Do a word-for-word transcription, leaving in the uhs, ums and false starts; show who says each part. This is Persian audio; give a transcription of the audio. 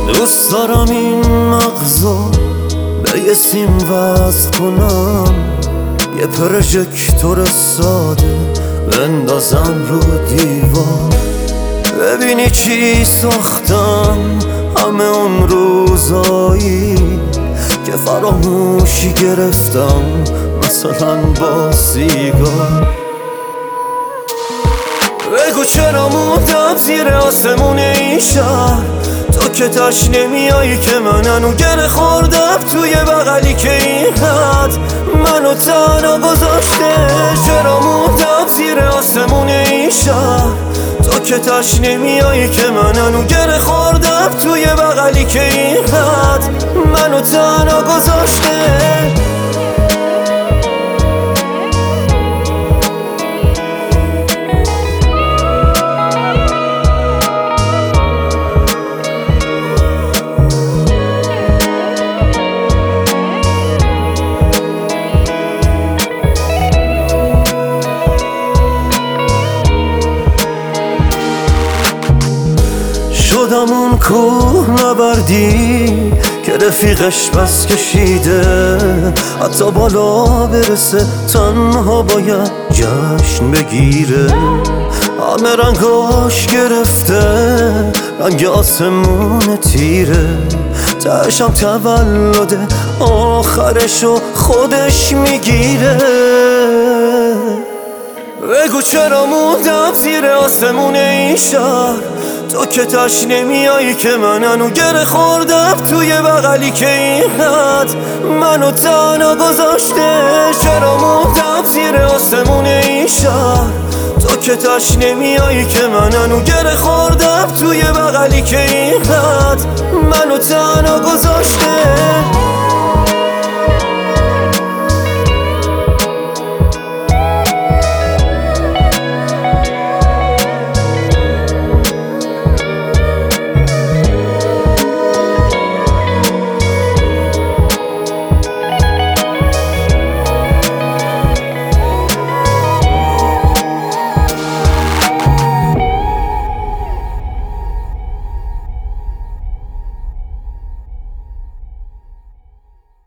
Speaker 1: دوست دارم این مغزو به یه سیم وصل کنم، یه پروژکتور ساده بندازم رو دیوار، ببینی چی ساختم همه اون روزایی که فراموشی گرفتم، مثلا با سیگار. بگو چرا موندم زیر آسمون این شهر، تو که تاش نمیایی که من هنو گره خوردم توی بغلی که این خط منو تنها گذاشته. چرا موندم زیر آسمون این شهر، تو که تاش نمیایی که من هنو گره خوردم توی بغلی که این خط منو تنها گذاشته. شدم اون کوه نبردی که رفیقش بس کشیده، حتی بالا برسه تنها باید جشن بگیره. همه رنگاش گرفته، رنگ آسمون تیره، تهشم تولد آخرشو خودش میگیره. بگو چرا موندم زیر آسمون این شهر، تو که تاش نمیایی که من هنو گره خوردم توی بغلی که این خط منو تنها گذاشته. چرا موندم زیر آسمون این شهر، تو که تاش نمیایی که من هنو گره خوردم توی بغلی که این خط منو تنها گذاشته.